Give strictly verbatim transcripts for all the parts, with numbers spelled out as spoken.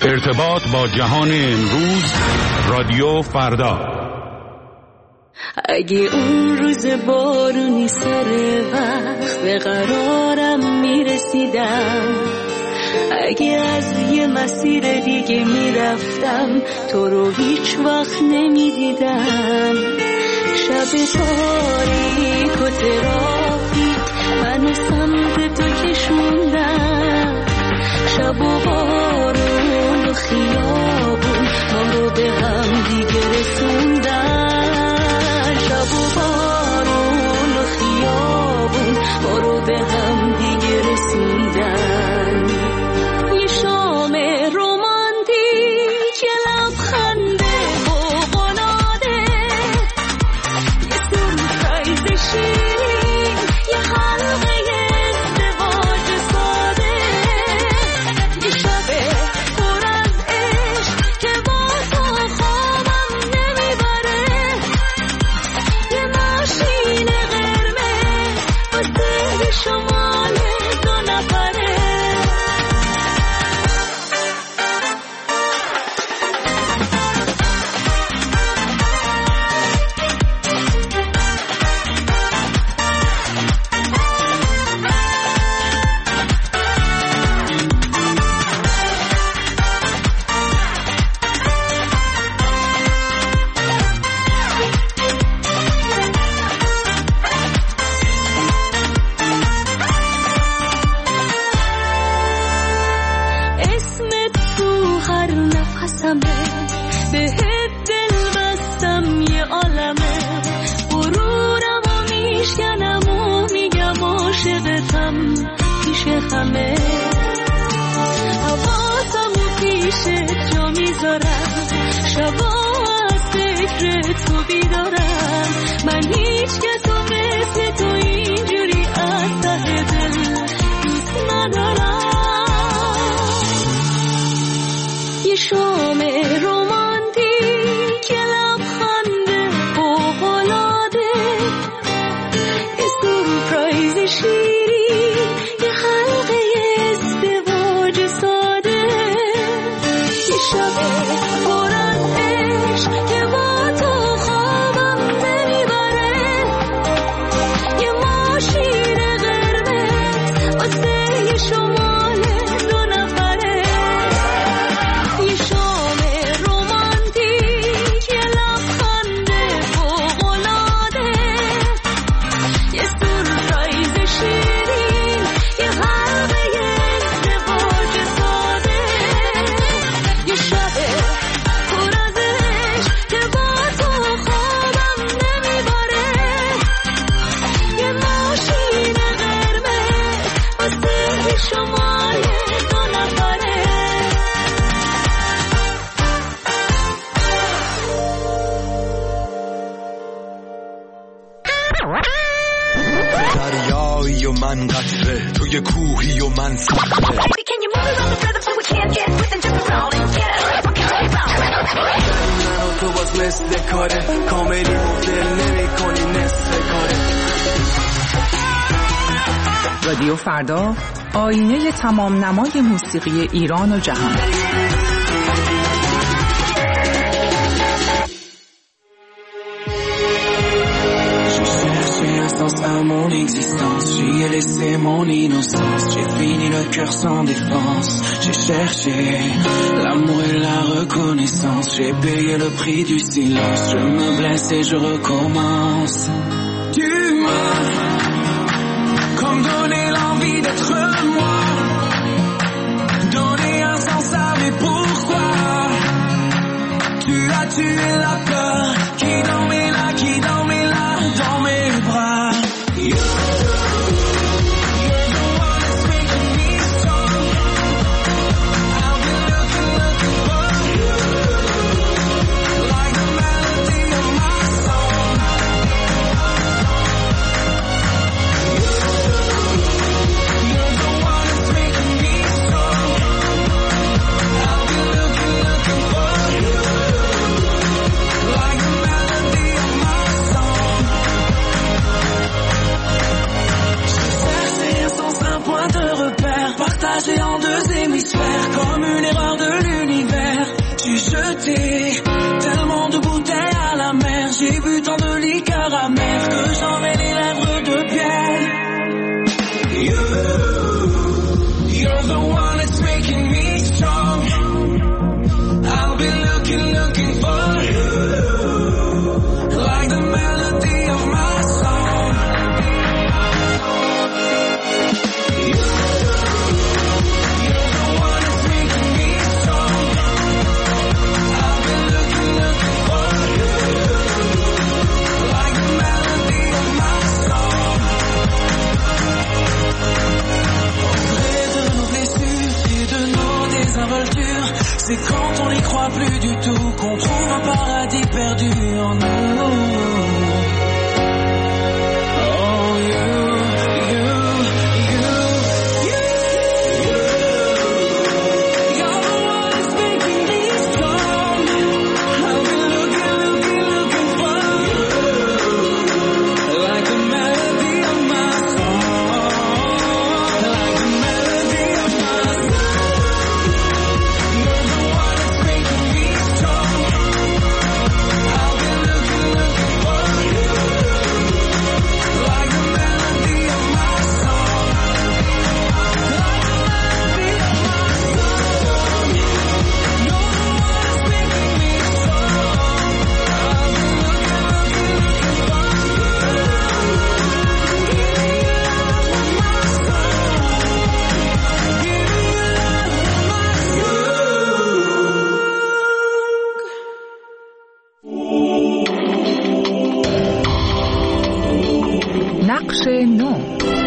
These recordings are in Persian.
ارتباط با جهان امروز، رادیو فردا. اگه اون روز بارونی سر وقت به قرارم میرسیدم، اگه از یه مسیر دیگه میرفتم تو رو هیچ وقت نمیدیدم، شب تاریک و ترافیک منو سمت تو کشوندم، شب و بارون و خیابون ما رو به هم دیگه رسوندن، شب و بارون و خیابون ما رو به هم دیگه رسوندن. یه شام رومانتیک، یه لبخنده فوق‌العاده، یه سورپرایز شیرین، یه حلقه ازدواج ساده، یه شب پر از عشق که با تو خوابم نمیبره، یه ماشین قرمز واسه شمال دو نفره. اسمت تو هر نفسمه، بهت دل بستم یه عالمه، غرورم و میشکنم و میگم عاشقتم پیش همه، حواسم و پیشت جا میذارم، شبا از فکر تو بیدارم، من هیچ کسو مثل تو اینجوری از ته دل دوست ندارم. یه شام رومانتیک، یه لبخنده فوق‌العاده، یه سورپرایز شیرین، یه حلقه ازدواج ساده، یه شب پر از عشق که با تو خوابم نمیبره، یه ماشین قرمز واسه یه شمال دو نفره. یه شام رومانتیک، یه لبخنده فوق‌العاده، یه سورپرایز شیرین، یه حلقه ازدواج ساده، یه شب پر از عشق که با تو خوابم نمیبره، یه ماشین قرمز واسه شمال دو نفره. دریایی و من قطره، توی کوهی و من صخره. Can you move around the rhythm so we can't get within just around and get it? What can I من و تو باز مثل کاره، کاملی مفدل نمی کنی نصف کاره. رادیو فردا، آینه تمام نمای موسیقی ایران و جهان. À mon existence, j'y ai laissé mon innocence, j'ai fini le cœur sans défense, j'ai cherché l'amour et la reconnaissance, j'ai payé le prix du silence, je me blesse et je recommence. Tu m'as comme donné l'envie d'être moi, donné un sens à mes pourquoi, tu as tué la peur qui dormait là, qui dormait là dans mes bras. révolture. C'est quand on n'y croit plus du tout qu'on trouve un paradis perdu en nous. نقش نو.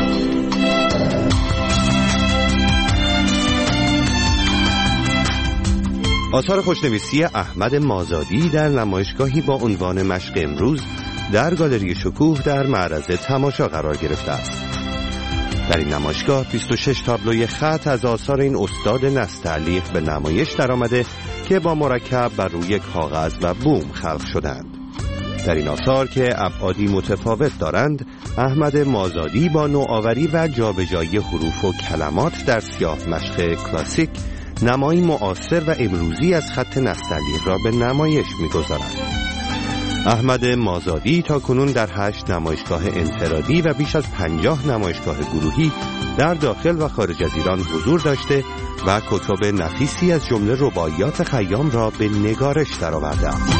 آثار خوشنویسی احمد مازادی در نمایشگاهی با عنوان مشق امروز در گالری شکوه در معرض تماشا قرار گرفته است. در این نمایشگاه بیست و شش تابلوی خط از آثار این استاد نستعلیق به نمایش درآمده که با مرکب بر روی کاغذ و بوم خلق شدند. در این آثار که ابعادی متفاوت دارند، احمد مازادی با نوآوری و جابجایی حروف و کلمات در سیاه مشق کلاسیک نمایی معاصر و امروزی از خط نستعلیق را به نمایش می‌گذارد. احمد مازادی تا کنون در هشت نمایشگاه انفرادی و بیش از پنجاه نمایشگاه گروهی در داخل و خارج از ایران حضور داشته و کتب نفیسی از جمله رباعیات خیام را به نگارش درآورده است.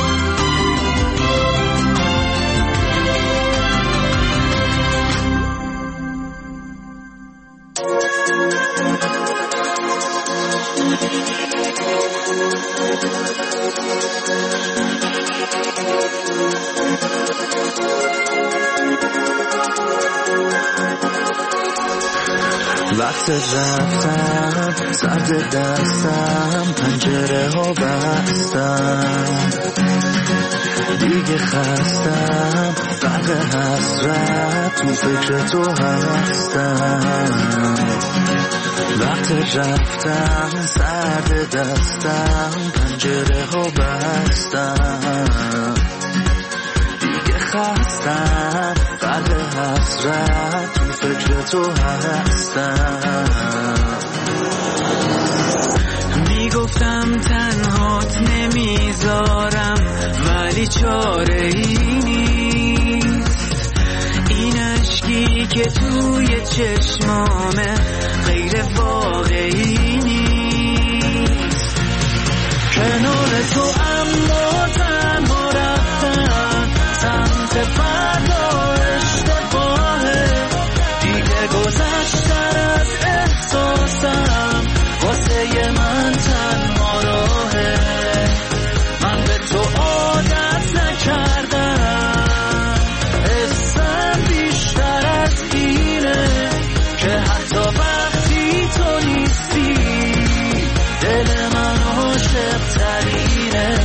وقت رفتم سرد دستم پنجره ها بستم دیگه خستم غرق حسرت تو فکر تو هستم. وقت رفتم سرد دستم پنجره ها بستم دیگه خستم غرق حسرت تو فکر تو هستم. میگفتم تنهات نمیذارم ولی چاره ای نیست. این عشقی که توی چشمامه غیر واقعی نیست. کنار تو اما تنها رفتم سمت فردا اشتباهه. دیگه گذشتن از احساسم واسه من تنها راهه. من به تو عادت نکردم حسم بیشتر از اینه که حتی وقتی تو نیستی دل من عاشق ترینه.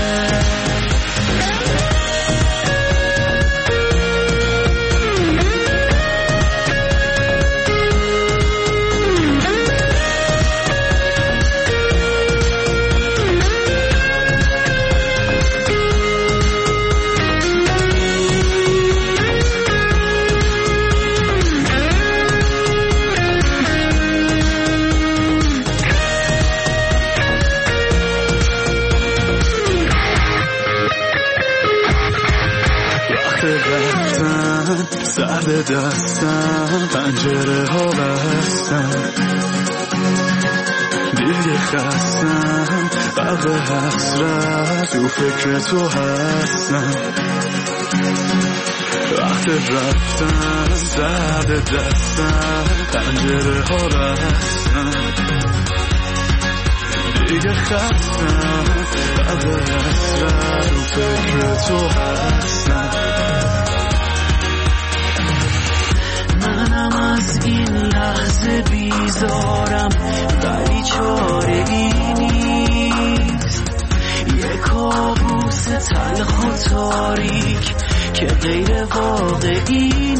سر دستم پنجره ها بستم دیگه خستم غرق حسرت تو فکر تو هستم. وقت رفتم سر دستم پنجره ها بستم دیگه خستم غرق حسرت تو فکر تو هستم. منم از این لحظه بیزارم ولی چاره ای تاریک که غیر واقعی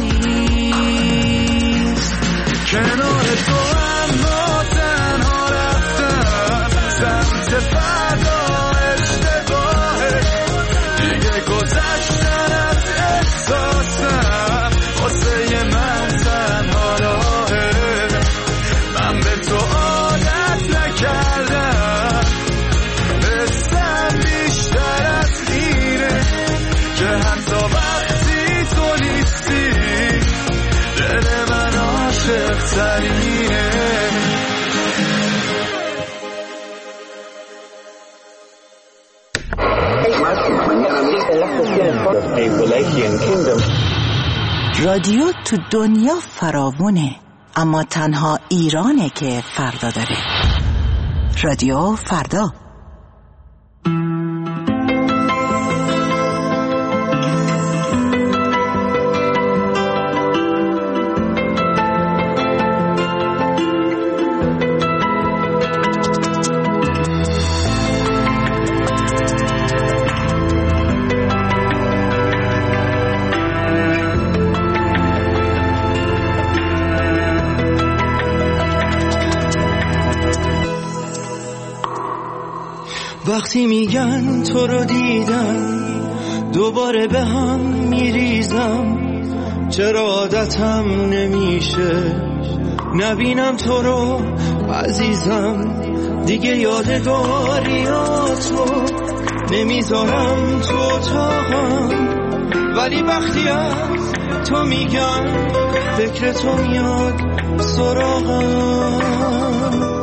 نیست. کنار تو اما تنها رفتم سمت فردا اشتباهه، دیگه گذشتن از احساسم واسه من تنها راهه. من به تو عادت نکردم، حسم بیشتر از اینه که حتی وقتی تو نیستی دل من عاشق ترینه. رادیو تو دنیا فراوونه، اما تنها ایرانه که فردا داره. رادیو فردا. وقتی میگن تو رو دیدم دوباره به هم میریزم، چرا عادتم نمیشه نبینم تو رو عزیزم. دیگه یادگاریاتو نمیذارم تو اتاقم، ولی وقتی از تو میگن فکر تو میاد سراغم.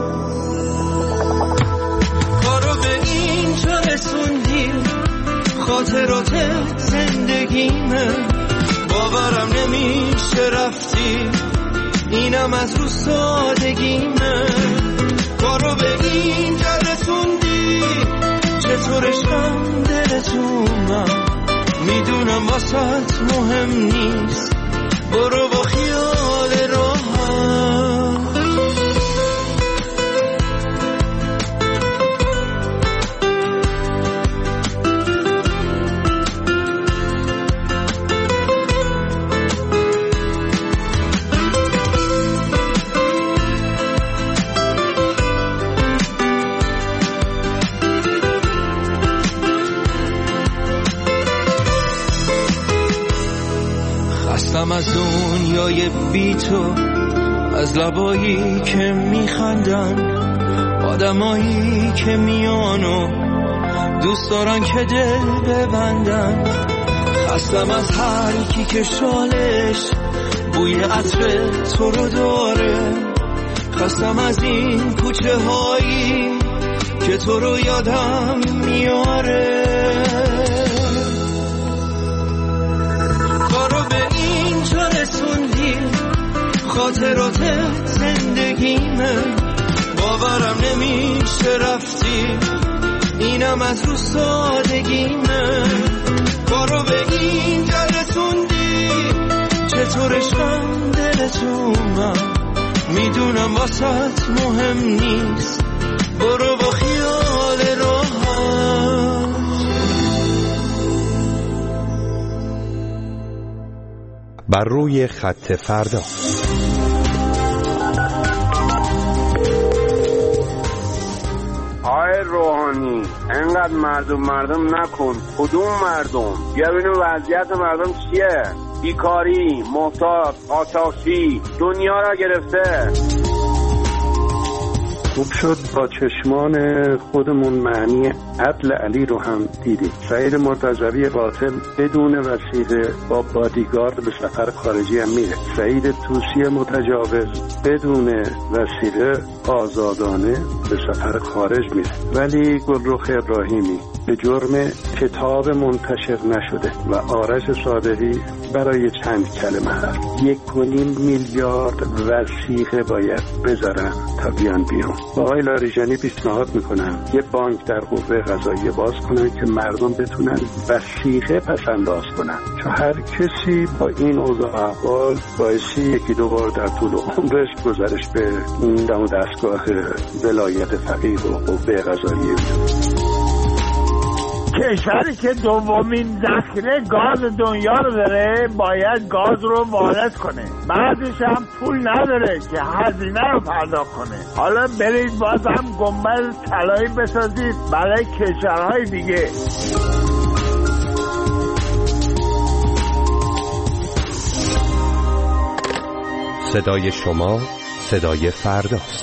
خاطرات زندگیمه، باورم نمیشه رفتی، اینم از رو سادگیمه. کارو به اینجا رسوندی، چطور عشقم دلتونم، میدونم واسط مهم نیست، برو با خیال راحت. از دنیای بی تو، از لبایی که میخندن، آدمایی که میانو دوست دارن که دل ببندن. خستم از هر کی که شالش بوی عطر تو رو داره، خستم از این کوچه هایی که تو رو یادم میاره. کارو به اینجا رسوندی، خاطرات زندگیمه، باورم نمیشه رفتی، اینم از رو سادگیمه. کارو به اینجا رسوندی، چطور عشقم دلتونم، میدونم واسط مهم نیست، برو با خیال راحت. بر روی خط فردا. آقای روحانی انقدر مردم مردم نکن. کدوم مردم؟ بیا ببینیم وضعیت مردم چیه. بیکاری، محتاج، آتشی دنیا را گرفته. خوب شد با چشمان خودمون معنی عدل علی رو هم دیدیم. سعید مرتضوی قاتل بدون وسیله با بادیگارد به سفر خارجی هم میره. سعید طوسی متجاوز بدون وسیله آزادانه به سفر خارج میره. ولی گلرخ ابراهیمی به جرم کتاب منتشر نشده و آرش صادقی برای چند کلمه حرف یک و نیم میلیارد وثیقه باید بذارن تا بیان بیرون. با آقای لاریجانی پیشنهاد میکنم یه بانک در قوه قضاییه باز کنن که مردم بتونن وثیقه پس انداز کنن، چون هر کسی با این اوضاع احوال باعثی یکی دو بار در طول عمرش گزارش به این دم و دستگاه ولایت فقیه و قوه قضاییه. کشوری که دومین ذخیره گاز دنیا رو داره باید گاز رو وارد کنه، بعدش هم پول نداره که هزینه رو پرداخت کنه. حالا برید باز هم گنبد طلایی بسازید برای کشورهای دیگه. صدای شما صدای فرداست.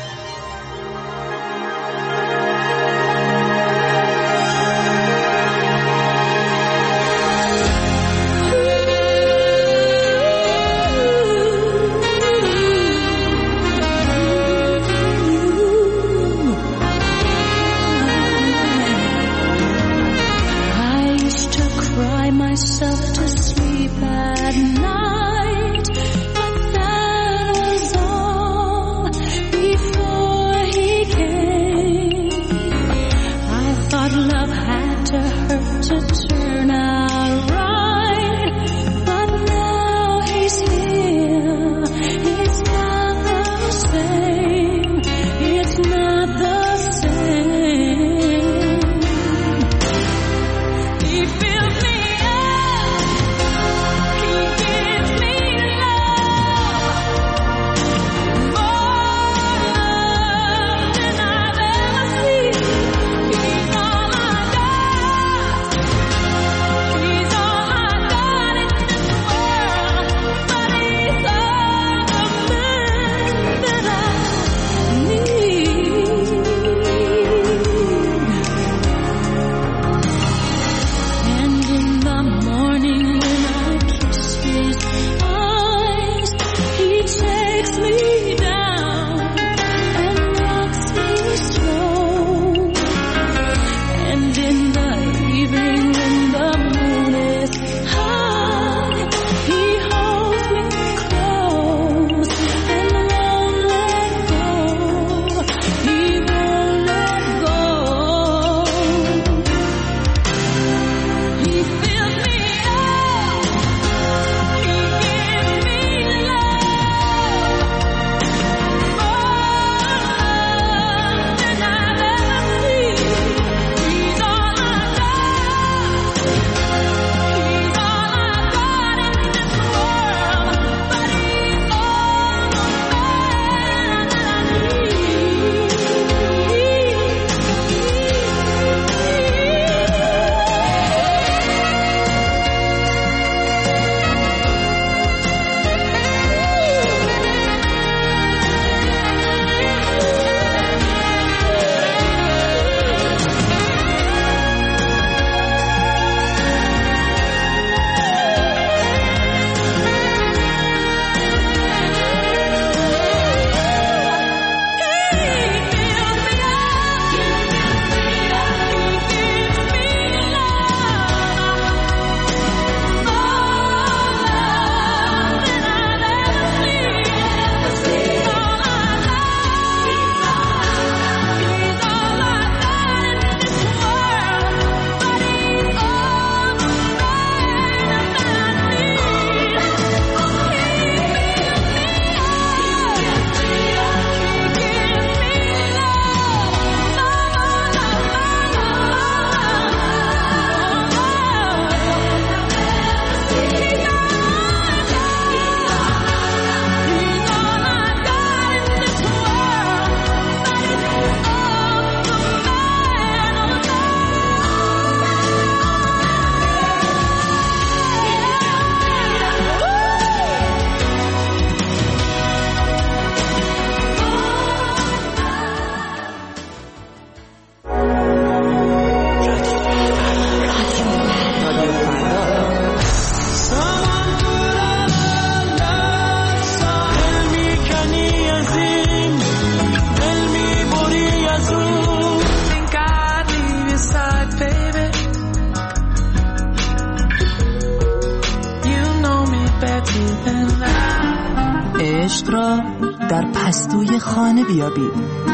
عشق را در پستوی خانه بیابید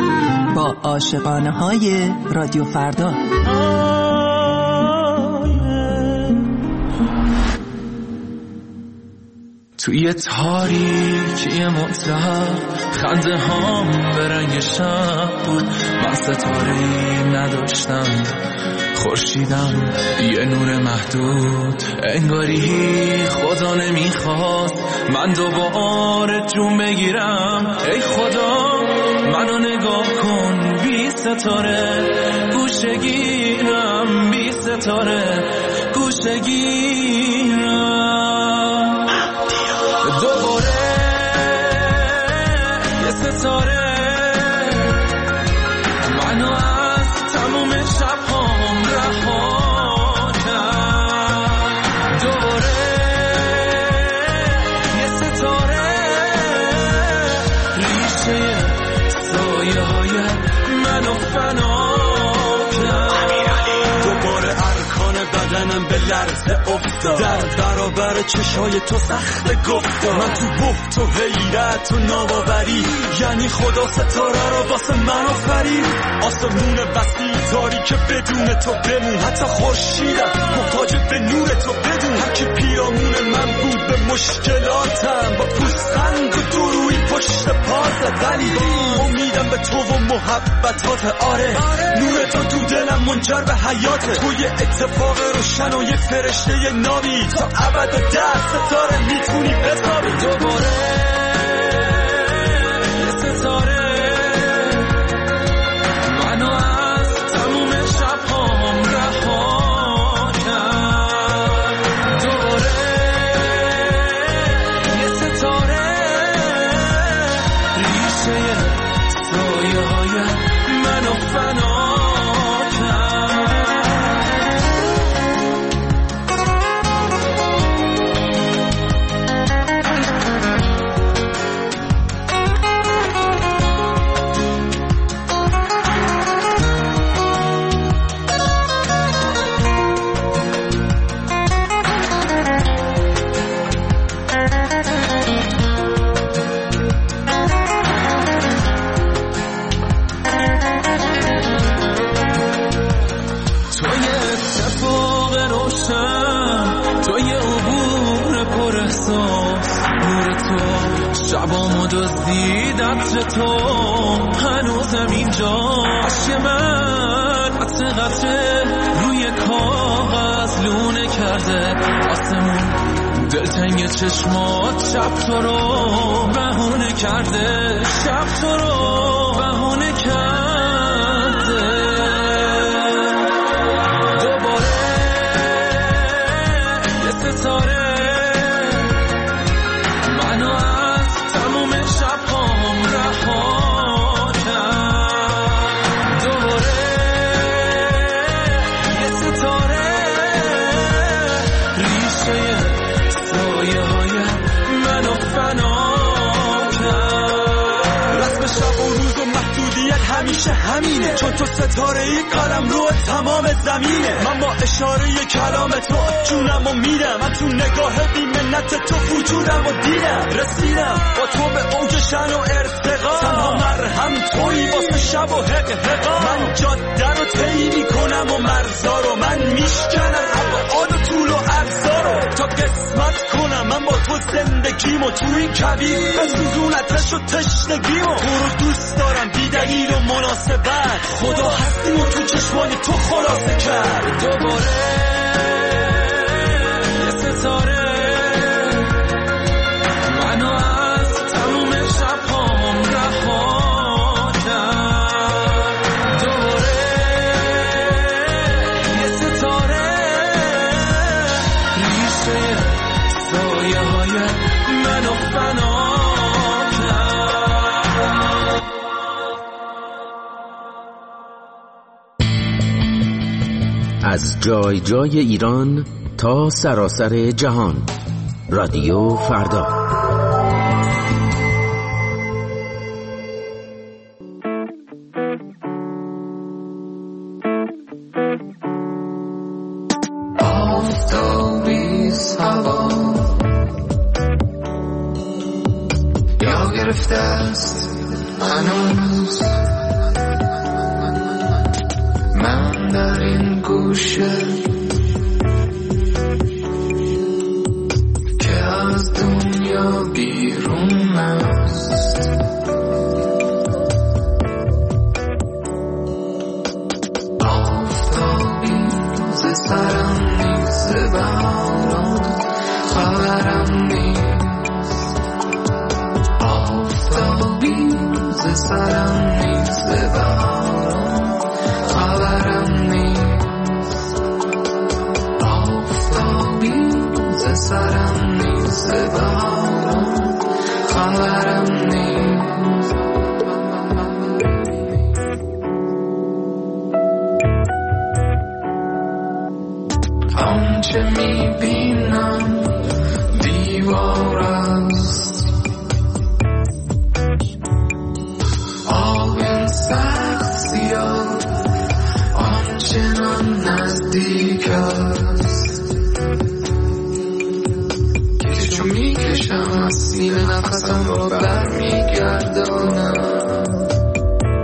با عاشقانه های رادیو فردا. توی تاریکی مطلق خنده هام به رنگ شب بود. من ستاره‌ای نداشتم، خورشیدم یه نور محدود. انگاری خدا نمیخواست من دوباره جون بگیرم. ای خدا منو نگاه کن بی ستاره، گوشه گیرم بی ستاره، گوشه گیرم. دوباره یه ستاره منو از تموم شب‌هام رها کرد. دوباره یه ستاره ریشه سایه های منو فنا کرد. دوباره ارکان بدنم به لرزه افتاد، در برابر چشای تو سخت گفتم. من تو بحت و حیرت و ناباوری، یعنی خدا ستاره رو واسه من آفرید. آسمون وسیع داری که بدون تو بمون، حتی خورشیدم محتاج به نور تو بدون. هر کی پیرامون من بود به مشکلاتم، با پوزخند و دروی پشت پات. ولی امیدم به تو و محبتات، آره نور تو تو دلم منجر به حیاته. تو یه اتفاق روشن و یه فرشته نامی، تا ابد و ده ستاره میتونی بتابی. دوباره یه ستاره منو از تموم شب‌هام رها کرد. دوباره یه ستاره ریشه سایه های منو فنا شبامو دزدید عطر تو، هنوزم اینجا. عشق من عطر قطره روی کاغذ لونه کرده. آسمون دلتنگ چشمات شب تو رو بهونه کرده، شب تو رو بهونه کرده. دوباره یه ستاره همیشه همینه، چون تو ستاره ای قلم رو تمام زمینه. من با اشاره ی کلام تو جونم و میرم، من تو نگاه بی منت تو وجودم و دیدم. رسیدم با تو به اوج شن و ارتقا، تنها مرهم تویی واسه شب و حق حقا. من جاده رو طی میکنم و مرزا رو من میشکنم، ابعاد و طول و عرضا رو تا قسمت کنم. من با تو زندگیمو تو این کبیر بسوزون آتش و تشنگیمو. تو رو دوست دارم بی دلیل و مناسبت، خدا هستیم و تو چشمای تو خلاصه کرد. دوباره یه ستاره منو از تموم شب‌هام رها کرد. دوباره یه ستاره ریشه سایه های منو فنا از جای جای ایران تا سراسر جهان. رادیو فردا. آفتابیز هوا یا گرفته است هنوز، من در این گوشه که از دنیا سرم نیست بهاران خبرم نیست آفتابی ز سرم نیست بهاران خبرم نیست آفتابی ز سرم نیست بهاران خبرم نیست آنچه میبینم دیوار است آب سخت سیاه آنچنان نزدیک است که چون میکشم از سینه نفسم را برمیگردانم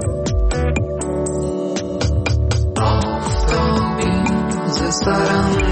آفتابی ز سرم